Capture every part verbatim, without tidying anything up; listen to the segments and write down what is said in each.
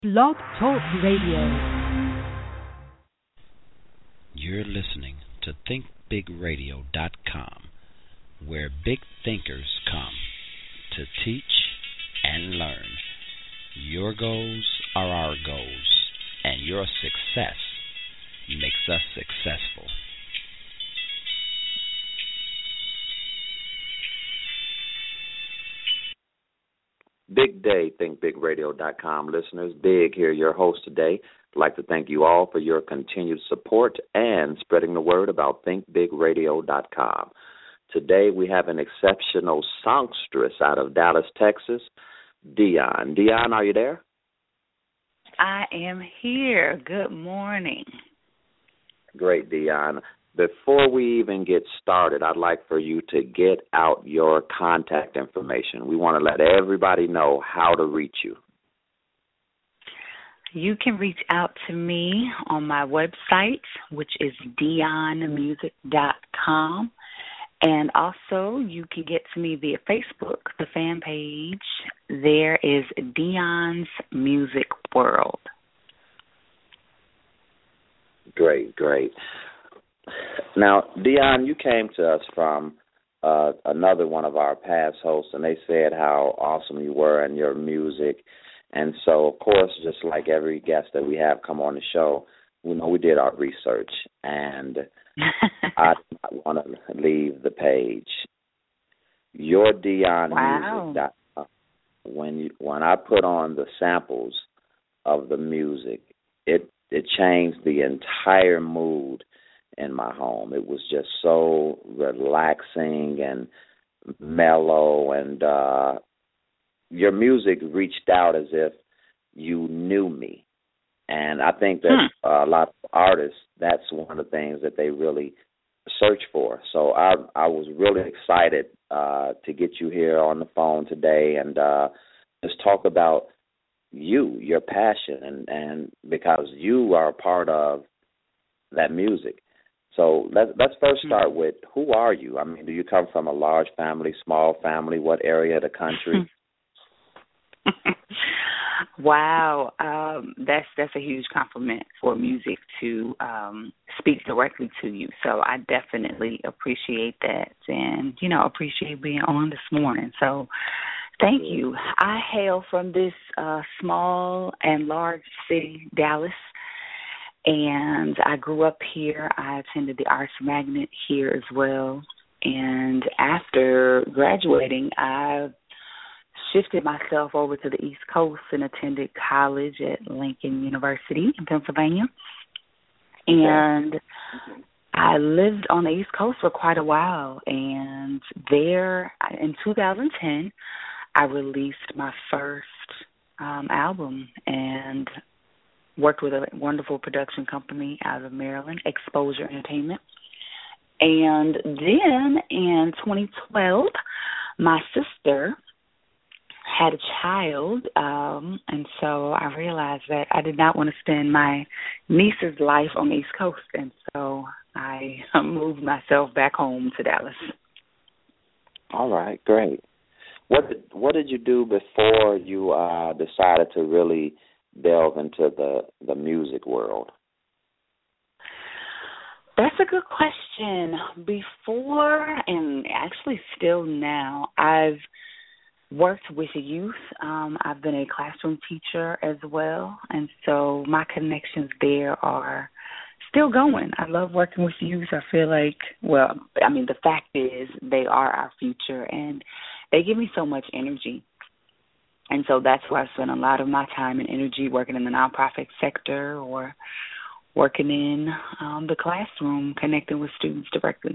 Blog Talk Radio. You're listening to think big radio dot com, where big thinkers come to teach and learn. Your goals are our goals, and your success makes us successful. Big day, think big radio dot com listeners. Big here, your host today. I'd like to thank you all for your continued support and spreading the word about think big radio dot com. Today we have an exceptional songstress out of Dallas, Texas, Dion. Dion, are you there? I am here. Good morning. Great, Dion. Before we even get started, I'd like for you to get out your contact information. We want to let everybody know how to reach you. You can reach out to me on my website, which is dion music dot com. And also, you can get to me via Facebook, the fan page. There is Dion's Music World. Great, great. Now, Dion, you came to us from uh, another one of our past hosts, and they said how awesome you were and your music. And so, of course, just like every guest that we have come on the show, you know, we did our research, and I want to leave the page. Your Dion Wow. Music. When you, when I put on the samples of the music, it it changed the entire mood in my home. It was just so relaxing and mellow, and uh, your music reached out as if you knew me. And I think that hmm. uh, a lot of artists, that's one of the things that they really search for. So I I was really excited uh, to get you here on the phone today and uh, just talk about you, your passion, and, and because you are a part of that music. So let's, let's first start with, who are you? I mean, do you come from a large family, small family? What area of the country? Wow, um, that's that's a huge compliment for music to um, speak directly to you. So I definitely appreciate that, and you know, appreciate being on this morning. So thank you. I hail from this uh, small and large city, Dallas. And I grew up here. I attended the Arts Magnet here as well. And after graduating, I shifted myself over to the East Coast and attended college at Lincoln University in Pennsylvania. And I lived on the East Coast for quite a while. And there, in two thousand ten, I released my first um, album, and worked with a wonderful production company out of Maryland, Exposure Entertainment. And then in twenty twelve, my sister had a child, um, and so I realized that I did not want to spend my niece's life on the East Coast, and so I moved myself back home to Dallas. All right, great. What did, what did you do before you uh, decided to really delve into the, the music world? That's a good question. Before, and actually still now, I've worked with youth. Um, I've been a classroom teacher as well, and so my connections there are still going. I love working with youth. I feel like, well, I mean, the fact is they are our future, and they give me so much energy. And so that's where I spend a lot of my time and energy, working in the nonprofit sector or working in um, the classroom, connecting with students directly.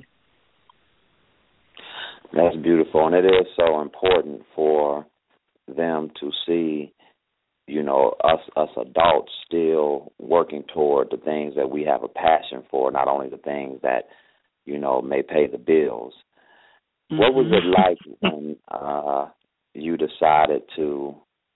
That's beautiful, and it is so important for them to see, you know, us us adults still working toward the things that we have a passion for, not only the things that, you know, may pay the bills. Mm-hmm. What was it like when uh, you decided to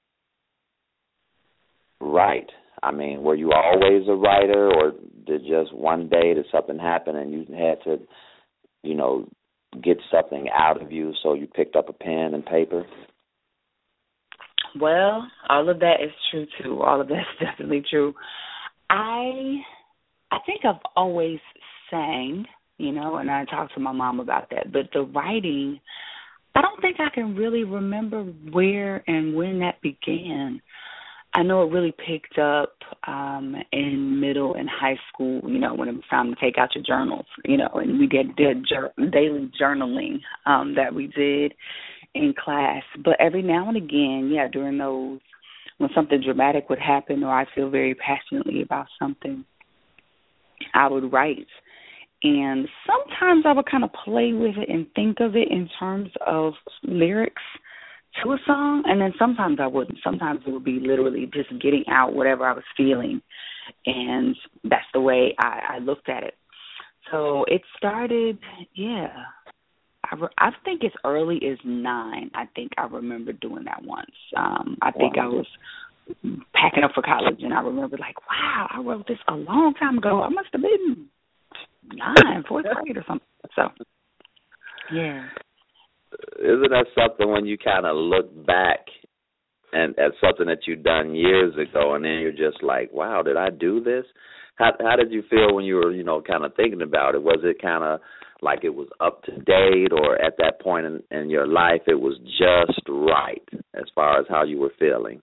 write? I mean, were you always a writer, or did just one day did something happen and you had to, you know, get something out of you, so you picked up a pen and paper? Well, all of that is true too. All of that's definitely true. I I think I've always sang, you know, and I talked to my mom about that. But the writing, I don't think I can really remember where and when that began. I know it really picked up um, in middle and high school, you know, when it was time to take out your journals, you know, and we did, did jur- daily journaling um, that we did in class. But every now and again, yeah, during those, when something dramatic would happen or I feel very passionately about something, I would write. And sometimes I would kind of play with it and think of it in terms of lyrics to a song, and then sometimes I wouldn't. Sometimes it would be literally just getting out whatever I was feeling, and that's the way I, I looked at it. So it started, yeah, I, re- I think as early as nine, I think I remember doing that once. Um, I think wow. I was packing up for college, and I remember like, wow, I wrote this a long time ago. I must have been nine, fourth grade or something. So, yeah. Isn't that something when you kind of look back and at something that you've done years ago, and then you're just like, wow, did I do this? How how did you feel when you were, you know, kind of thinking about it? Was it kind of like it was up to date, or at that point in, in your life it was just right as far as how you were feeling?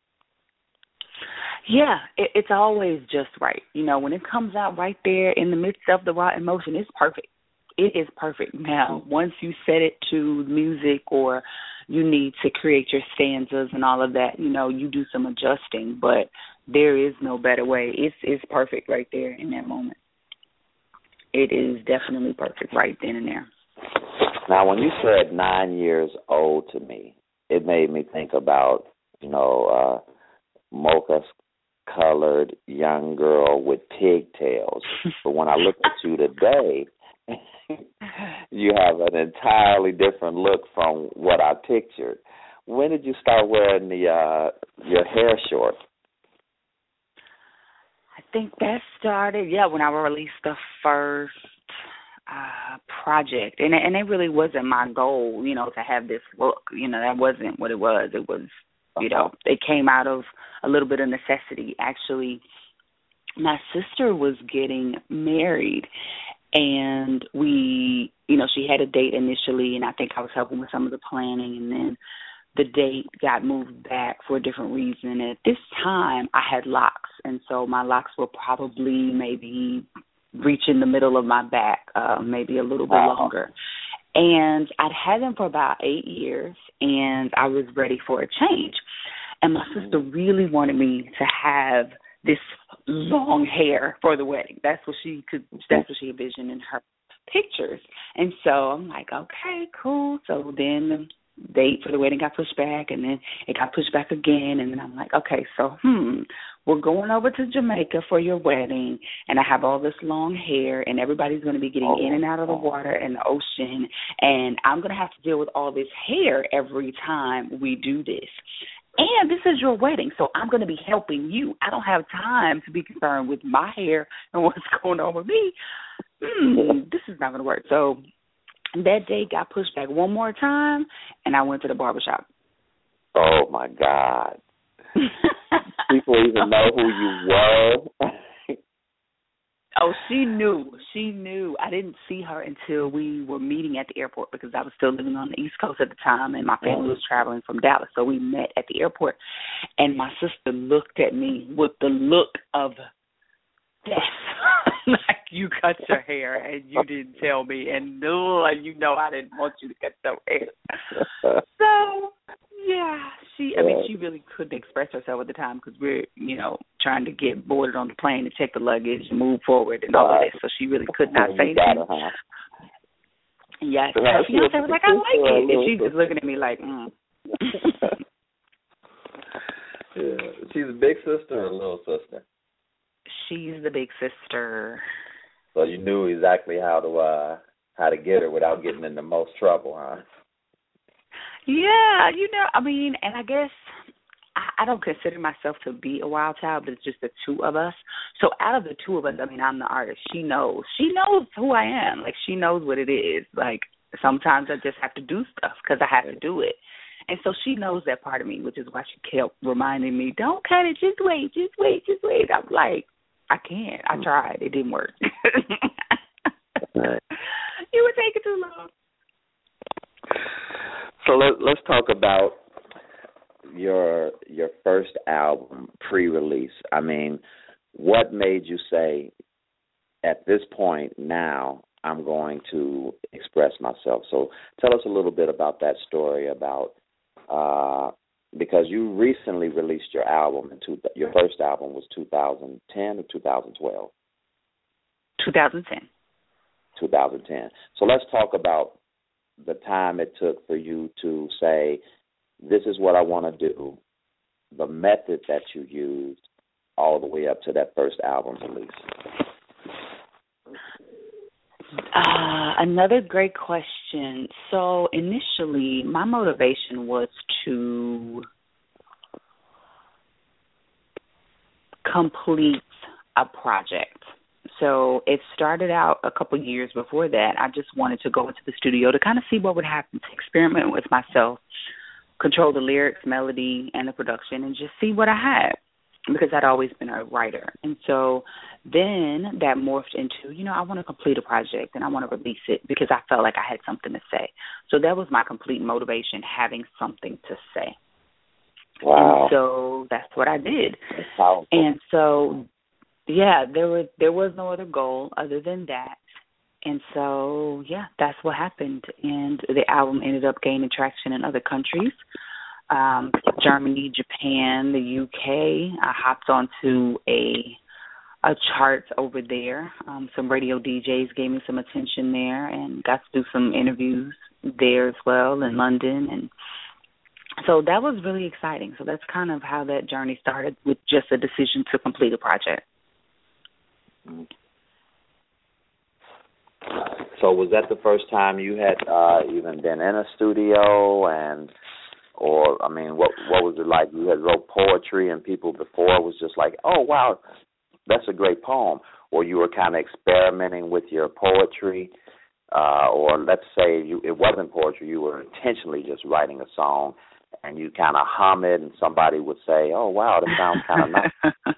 Yeah, it, it's always just right. You know, when it comes out right there in the midst of the raw emotion, it's perfect. It is perfect. Now, once you set it to music or you need to create your stanzas and all of that, you know, you do some adjusting, but there is no better way. It's it's perfect right there in that moment. It is definitely perfect right then and there. Now, when you said nine years old to me, it made me think about, you know, uh, mocha-colored young girl with pigtails. But when I look at you today, you have an entirely different look from what I pictured. When did you start wearing the uh, your hair short? I think that started, yeah, when I released the first uh, project. And, and it really wasn't my goal, you know, to have this look. You know, that wasn't what it was. It was, you know, it came out of a little bit of necessity. Actually, my sister was getting married. And we, you know, she had a date initially, and I think I was helping with some of the planning, and then the date got moved back for a different reason. And at this time, I had locks, and so my locks were probably maybe reaching the middle of my back, uh, maybe a little bit wow. longer. And I'd had them for about eight years, and I was ready for a change. And my sister really wanted me to have this long hair for the wedding. That's what she could. That's what she envisioned in her pictures. And so I'm like, okay, cool. So then the date for the wedding got pushed back, and then it got pushed back again. And then I'm like, okay, so hmm, we're going over to Jamaica for your wedding, and I have all this long hair, and everybody's going to be getting in and out of the water and the ocean, and I'm going to have to deal with all this hair every time we do this. And this is your wedding, so I'm going to be helping you. I don't have time to be concerned with my hair and what's going on with me. Hmm, this is not going to work. So that date got pushed back one more time, and I went to the barbershop. Oh, my God. People even know who you were. Oh, she knew. She knew. I didn't see her until we were meeting at the airport because I was still living on the East Coast at the time, and my family was traveling from Dallas. So we met at the airport, and my sister looked at me with the look of death. Like, you cut your hair, and you didn't tell me, and no, you know I didn't want you to cut your hair. So, yeah, she, I mean, she really couldn't express herself at the time because we're, you know, trying to get boarded on the plane to check the luggage and move forward and all of this. So she really could not say anything. Yes, her fiance was like, I like it. And she's just looking at me like, mm. Yeah. She's a big sister or a little sister? She's the big sister. So you knew exactly how to uh, how to get her without getting into most trouble, huh? Yeah, you know, I mean, and I guess I, I don't consider myself to be a wild child, but it's just the two of us. So out of the two of us, I mean, I'm the artist. She knows. She knows who I am. Like, she knows what it is. Like, sometimes I just have to do stuff because I have to do it. And so she knows that part of me, which is why she kept reminding me, don't cut it, just wait, just wait, just wait. I'm like, I can't. I tried. It didn't work. Right. You were taking too long. So let, let's talk about your your first album pre-release. I mean, what made you say, at this point now, I'm going to express myself? So tell us a little bit about that story, about uh, because you recently released your album. In two, your first album was two thousand ten or two thousand twelve? twenty ten. twenty ten. So let's talk about the time it took for you to say, this is what I want to do, the method that you used, all the way up to that first album release. Uh, another great question. So initially, my motivation was to complete a project. So it started out a couple of years before that. I just wanted to go into the studio to kind of see what would happen, to experiment with myself, control the lyrics, melody, and the production, and just see what I had, because I'd always been a writer. And so then that morphed into, you know, I want to complete a project and I want to release it because I felt like I had something to say. So that was my complete motivation, having something to say. Wow. And so that's what I did. That's powerful. And so, yeah, there was there was no other goal other than that. And so, yeah, that's what happened. And the album ended up gaining traction in other countries. Um, Germany, Japan, the U K. I hopped onto a a chart over there. Um, some radio D Js gave me some attention there, and got to do some interviews there as well in London. And so that was really exciting. So that's kind of how that journey started, with just a decision to complete a project. So was that the first time you had uh, even been in a studio, and or I mean, what what was it like? You had wrote poetry, and people before was just like, oh wow, that's a great poem, or you were kind of experimenting with your poetry, uh, or let's say you, it wasn't poetry, you were intentionally just writing a song, and you kind of hum it, and somebody would say, oh wow, that sounds kind of nice.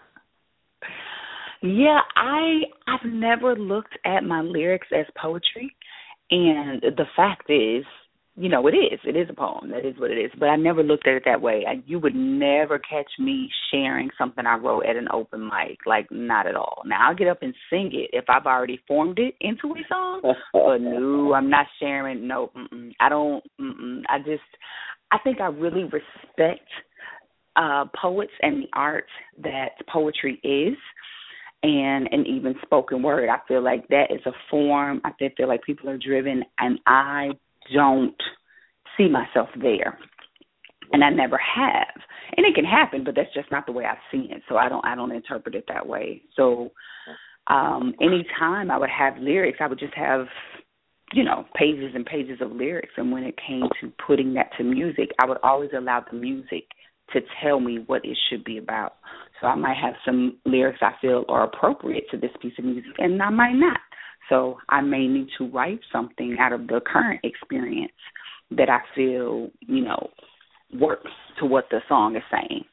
Yeah, I I've never looked at my lyrics as poetry, and the fact is, you know, it is. It is a poem. That is what it is. But I never looked at it that way. I, you would never catch me sharing something I wrote at an open mic, like not at all. Now, I'll get up and sing it if I've already formed it into a song, but no, I'm not sharing. No, mm-mm. I don't. Mm-mm. I just, I think I really respect uh, poets and the art that poetry is. And, and even spoken word. I feel like that is a form. I feel like people are driven, and I don't see myself there. And I never have. And it can happen, but that's just not the way I've seen it. So I don't I don't interpret it that way. So um, any time I would have lyrics, I would just have, you know, pages and pages of lyrics. And when it came to putting that to music, I would always allow the music to tell me what it should be about. So I might have some lyrics I feel are appropriate to this piece of music, and I might not. So I may need to write something out of the current experience that I feel, you know, works to what the song is saying.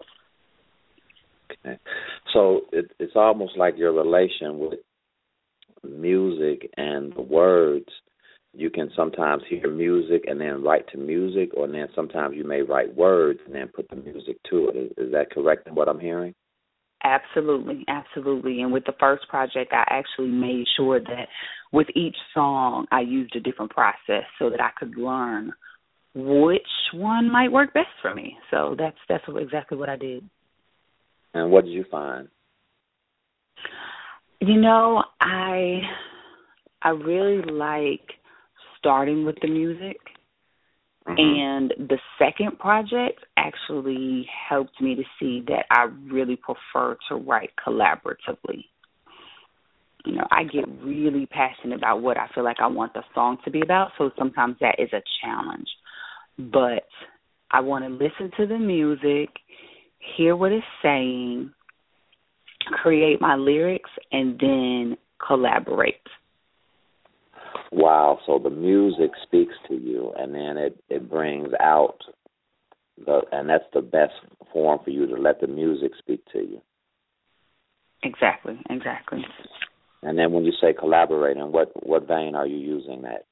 Okay. So it, it's almost like your relation with music and the words. You can sometimes hear music and then write to music, or then sometimes you may write words and then put the music to it. Is, is that correct in what I'm hearing? Absolutely, absolutely. And with the first project, I actually made sure that with each song, I used a different process so that I could learn which one might work best for me. So that's that's exactly what I did. And what did you find? You know, I I really like starting with the music, mm-hmm. and the second project actually helped me to see that I really prefer to write collaboratively. You know, I get really passionate about what I feel like I want the song to be about, so sometimes that is a challenge. But I want to listen to the music, hear what it's saying, create my lyrics, and then collaborate. Wow, so the music speaks to you, and then it, it brings out the, and that's the best form for you to let the music speak to you. Exactly, exactly. And then when you say collaborating, what, what vein are you using that?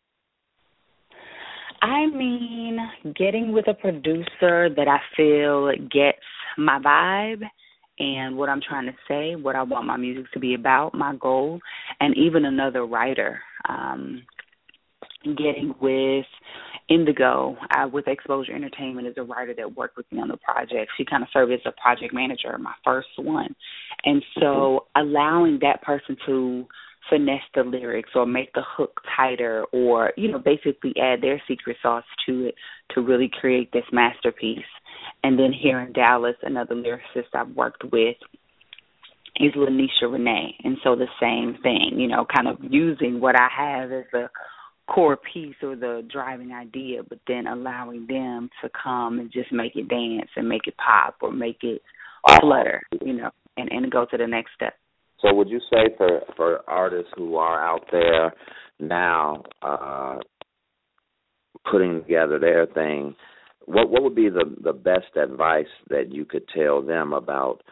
I mean, getting with a producer that I feel gets my vibe and what I'm trying to say, what I want my music to be about, my goal, and even another writer. Um, getting with Indigo uh, with Exposure Entertainment is a writer that worked with me on the project. She kind of served as a project manager, my first one. And so allowing that person to finesse the lyrics or make the hook tighter or, you know, basically add their secret sauce to it to really create this masterpiece. And then here in Dallas, another lyricist I've worked with is Lanisha Renee. And so the same thing, you know, kind of using what I have as a core piece or the driving idea, but then allowing them to come and just make it dance and make it pop or make it flutter, you know, and, and go to the next step. So would you say for, for artists who are out there now uh, putting together their thing, what what would be the, the best advice that you could tell them about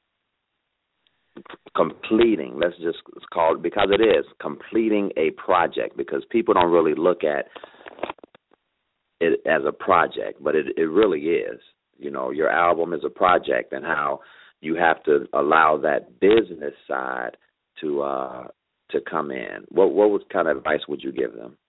completing, let's just call it, because it is, completing a project, because people don't really look at it as a project, but it, it really is. You know, your album is a project, and how you have to allow that business side to uh, to come in. What what was kind of advice would you give them?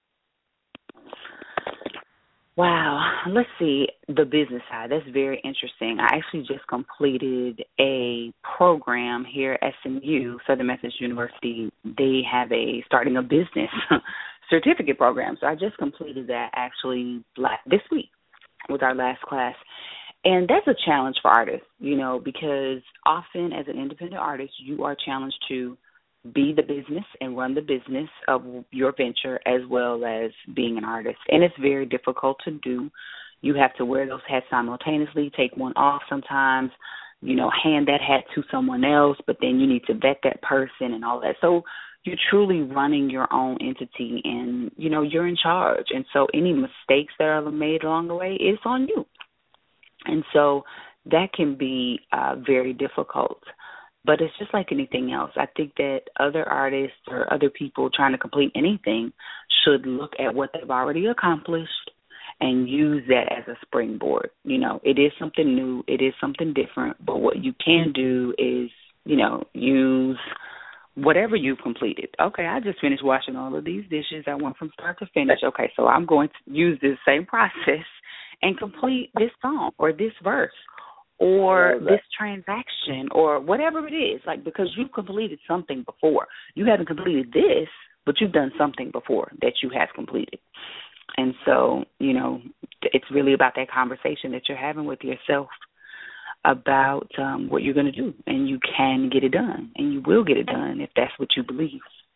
Wow. Let's see, the business side. That's very interesting. I actually just completed a program here at S M U, Southern Methodist University. They have a starting a business certificate program. So I just completed that actually this week with our last class. And that's a challenge for artists, you know, because often as an independent artist, you are challenged to be the business and run the business of your venture as well as being an artist. And it's very difficult to do. You have to wear those hats simultaneously, take one off sometimes, you know, hand that hat to someone else, but then you need to vet that person and all that. So you're truly running your own entity and, you know, you're in charge. And so any mistakes that are made along the way, it's on you. And so that can be uh, very difficult. But it's just like anything else. I think that other artists or other people trying to complete anything should look at what they've already accomplished and use that as a springboard. You know, it is something new. It is something different. But what you can do is, you know, use whatever you've completed. Okay, I just finished washing all of these dishes. I went from start to finish. Okay, so I'm going to use this same process and complete this song or this verse or this transaction or whatever it is, like, because you've completed something before. You haven't completed this, but you've done something before that you have completed. And so, you know, it's really about that conversation that you're having with yourself about um, what you're going to do, and you can get it done, and you will get it done if that's what you believe.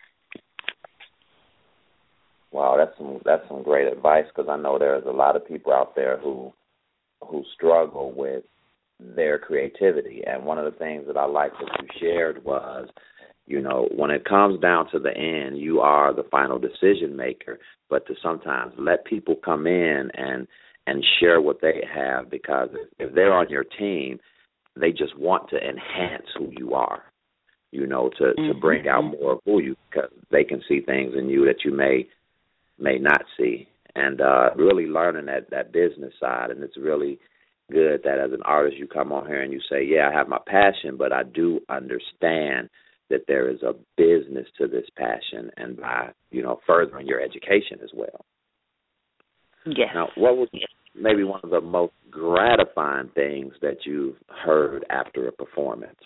Wow, that's some that's some great advice, because I know there's a lot of people out there who who struggle with their creativity. And one of the things that I liked that you shared was, you know, when it comes down to the end, you are the final decision maker, but to sometimes let people come in and and share what they have, because if they're on your team, they just want to enhance who you are, you know, to, mm-hmm. to bring out more of who you, because they can see things in you that you may may not see. And uh, really learning that, that business side, and it's really good that as an artist you come on here and you say, yeah, I have my passion, but I do understand that there is a business to this passion, and by, you know, furthering your education as well. Yes. Now, what was maybe one of the most gratifying things that you've heard after a performance?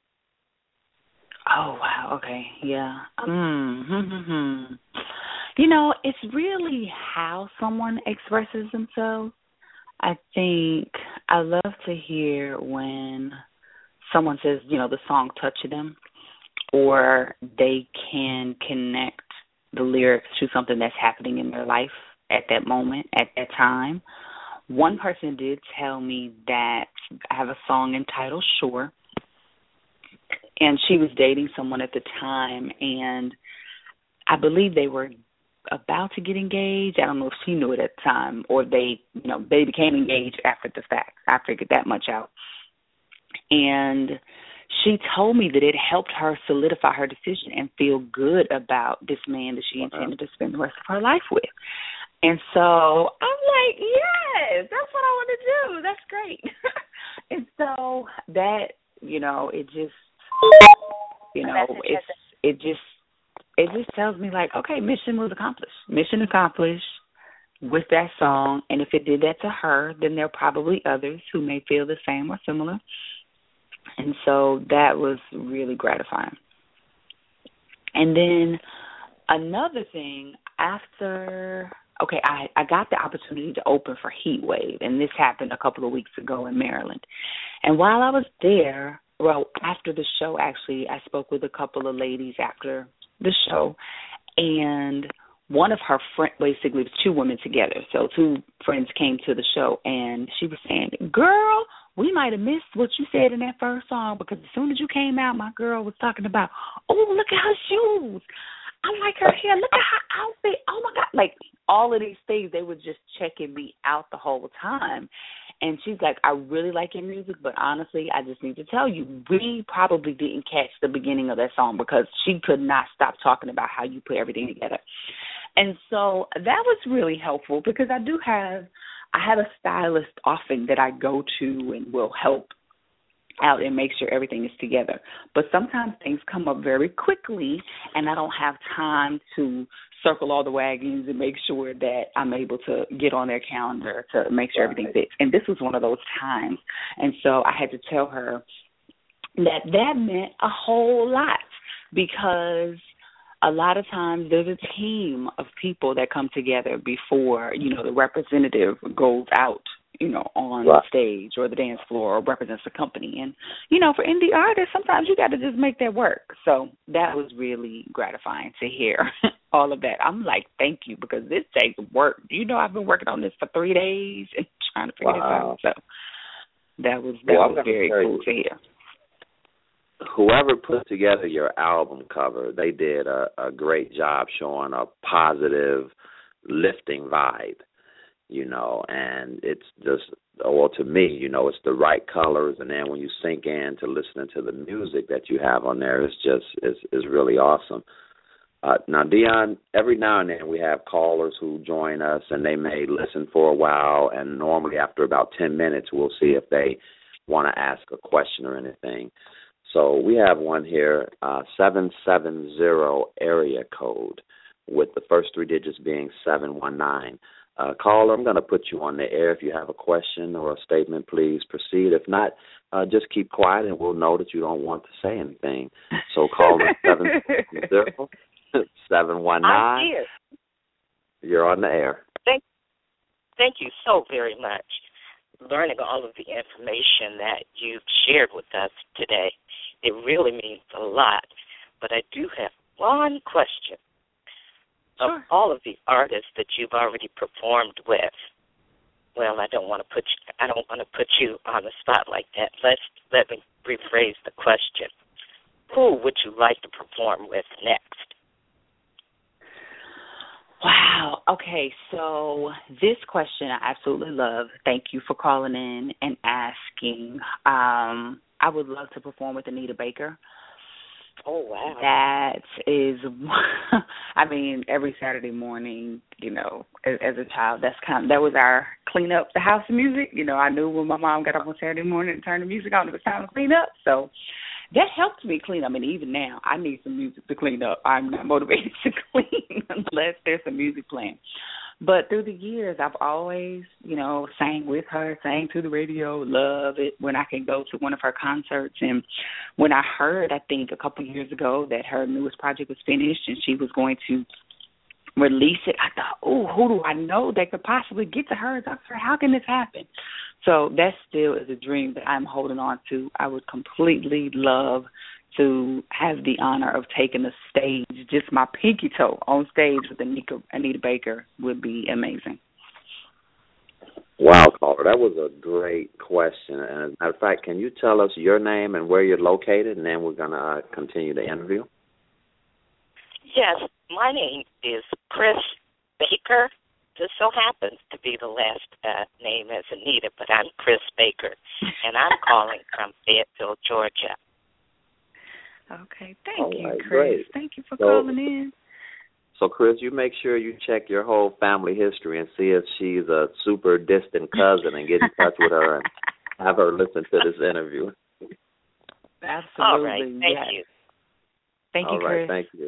Oh, wow. Okay. Yeah. Mm-hmm. You know, it's really how someone expresses themselves. I think I love to hear when someone says, you know, the song touched them, or they can connect the lyrics to something that's happening in their life at that moment, at that time. One person did tell me that I have a song entitled Sure, and she was dating someone at the time, and I believe they were about to get engaged. I don't know if she knew it at the time or they, you know, they became engaged after the fact. I figured that much out. And she told me that it helped her solidify her decision and feel good about this man that she intended to spend the rest of her life with. And so I'm like, yes, that's what I want to do. That's great. And so that, you know, it just, you know, it's, it just, it just tells me like, okay, mission was accomplished. Mission accomplished with that song. And if it did that to her, then there are probably others who may feel the same or similar. And so that was really gratifying. And then another thing, after, okay, I, I got the opportunity to open for Heat Wave, and this happened a couple of weeks ago in Maryland. And while I was there, well, after the show, actually, I spoke with a couple of ladies after the show, and one of her friends, basically, it was two women together, so two friends came to the show, and she was saying, girl, we might have missed what you said in that first song because as soon as you came out, my girl was talking about, oh, look at her shoes. I like her hair. Look at her outfit. Oh, my God. Like, all of these things, they were just checking me out the whole time. And she's like, I really like your music, but honestly, I just need to tell you, we probably didn't catch the beginning of that song because she could not stop talking about how you put everything together. And so that was really helpful because I do have, I have a stylist often that I go to and will help out and make sure everything is together. But sometimes things come up very quickly, and I don't have time to circle all the wagons and make sure that I'm able to get on their calendar to make sure everything fits. And this was one of those times. And so I had to tell her that that meant a whole lot because a lot of times there's a team of people that come together before, you know, the representative goes out, you know, on right. stage or the dance floor or represents the company. And, you know, for indie artists, sometimes you got to just make that work. So that was really gratifying to hear all of that. I'm like, thank you, because this takes work. You know, I've been working on this for three days and trying to figure wow. this out. So that was, that well, was very cool to hear. Whoever put together your album cover, they did a, a great job showing a positive, lifting vibe, you know, and it's just, well, to me, you know, it's the right colors, and then when you sink in to listening to the music that you have on there, it's just, it's, it's really awesome. Uh, now, Dion, every now and then we have callers who join us, and they may listen for a while, and normally after about ten minutes, we'll see if they want to ask a question or anything. So we have one here, uh, seven seven zero area code, with the first three digits being seven one nine. Uh, caller, I'm going to put you on the air. If you have a question or a statement, please proceed. If not, uh, just keep quiet and we'll know that you don't want to say anything. So caller seven zero seven one nine. You're on the air. Thank, thank you so very much. Learning all of the information that you've shared with us today, it really means a lot. But I do have one question. Sure. Of all of the artists that you've already performed with, well, I don't want to put you, I don't want to put you on the spot like that. Let's let me rephrase the question. Who would you like to perform with next? Wow. Okay, so this question I absolutely love. Thank you for calling in and asking. Um, I would love to perform with Anita Baker. Oh, wow. That is, I mean, every Saturday morning, you know, as, as a child, that's kind of, that was our clean up the house music. You know, I knew when my mom got up on Saturday morning and turned the music on, it was time to clean up. So that helped me clean up. I mean, even now, I need some music to clean up. I'm not motivated to clean unless there's some music playing. But through the years, I've always, you know, sang with her, sang to the radio, love it when I can go to one of her concerts. And when I heard, I think a couple of years ago, that her newest project was finished and she was going to release it, I thought, oh, who do I know that could possibly get to her? I thought, how can this happen? So that still is a dream that I'm holding on to. I would completely love to have the honor of taking the stage, just my pinky toe on stage with Anita, Anita Baker would be amazing. Wow, caller, that was a great question. And as a matter of fact, can you tell us your name and where you're located, and then we're going to uh, continue the interview? Yes, my name is Chris Baker. This so happens to be the last uh, name as Anita, but I'm Chris Baker, and I'm calling from Fayetteville, Georgia. Okay, thank All you, right, Chris. great. Thank you for So- calling in. So, Chris, you make sure you check your whole family history and see if she's a super distant cousin and get in touch with her and have her listen to this interview. Absolutely. All right, thank yes. you. Thank you, All right, Chris. thank you.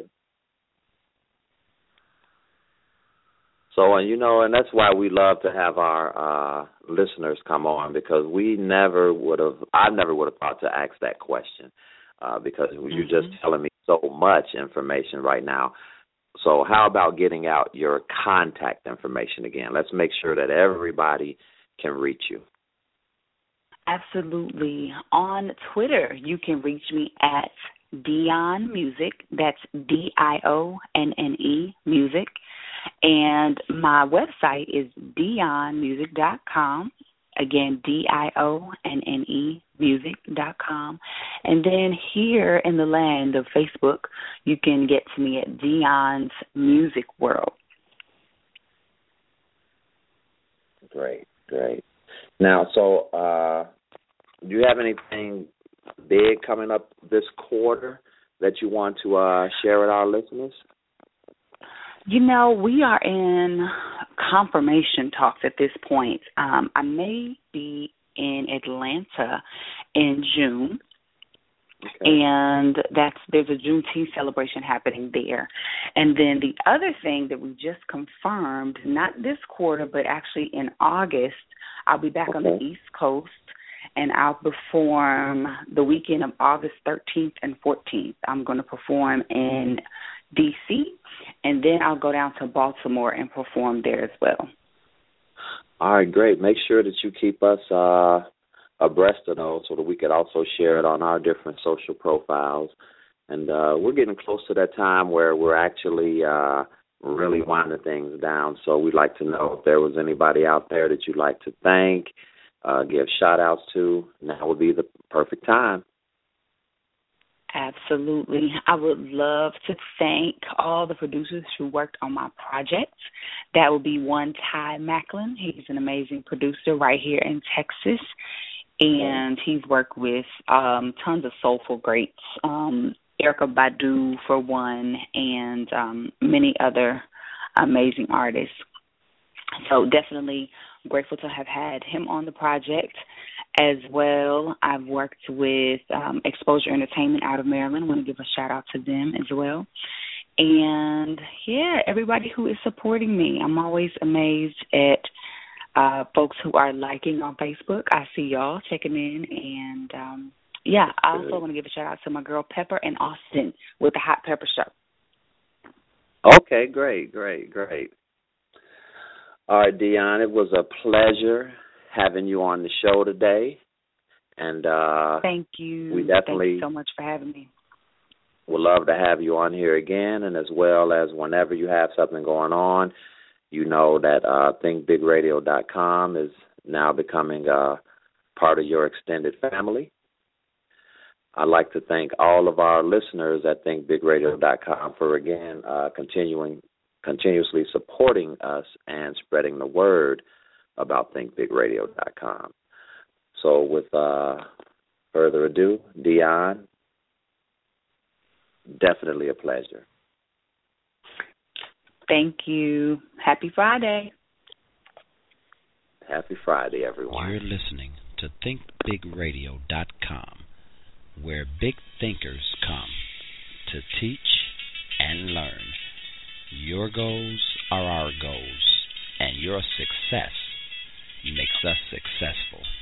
So, and you know, and that's why we love to have our uh, listeners come on, because we never would have, I never would have thought to ask that question, uh, because Mm-hmm. you're just telling me so much information right now. So how about getting out your contact information again? Let's make sure that everybody can reach you. Absolutely. On Twitter, you can reach me at Dione Music. That's D I O N N E Music. And my website is dione music dot com. Again, D I O N N E music dot com. And then here in the land of Facebook, you can get to me at Dion's Music World. Great, great. Now, so uh, do you have anything big coming up this quarter that you want to uh, share with our listeners? You know, we are in confirmation talks at this point. Um, I may be in Atlanta in June, Okay. and that's there's a Juneteenth celebration happening there. And then the other thing that we just confirmed, not this quarter, but actually in August, I'll be back on the Okay. East Coast, and I'll perform the weekend of August thirteenth and fourteenth. I'm going to perform in D C, and then I'll go down to Baltimore and perform there as well. All right, great. Make sure that you keep us uh, abreast of those so that we could also share it on our different social profiles. And uh, we're getting close to that time where we're actually uh, really winding things down. So we'd like to know if there was anybody out there that you'd like to thank, uh, give shout-outs to. Now would be the perfect time. Absolutely. I would love to thank all the producers who worked on my project. That would be one Ty Macklin. He's an amazing producer right here in Texas, and he's worked with um, tons of soulful greats, um, Erykah Badu for one, and um, many other amazing artists. So definitely grateful to have had him on the project. As well, I've worked with um, Exposure Entertainment out of Maryland. I want to give a shout-out to them as well. And, yeah, everybody who is supporting me. I'm always amazed at uh, folks who are liking on Facebook. I see y'all checking in. And, um, yeah, I also want to give a shout-out to my girl Pepper in Austin with the Hot Pepper Show. Okay, great, great, great. All right, Dione, it was a pleasure having you on the show today, and uh, thank you. We definitely Thank you so much for having me. Would love to have you on here again, and as well as whenever you have something going on, you know that uh, think big radio dot com is now becoming a part of your extended family. I'd like to thank all of our listeners at think big radio dot com for again uh, continuing continuously supporting us and spreading the word about think big radio dot com. So with uh, further ado, Dione, definitely a pleasure. Thank you. Happy Friday. Happy Friday, everyone. You're listening to think big radio dot com, where big thinkers come to teach and learn. Your goals are our goals, and your success makes us successful.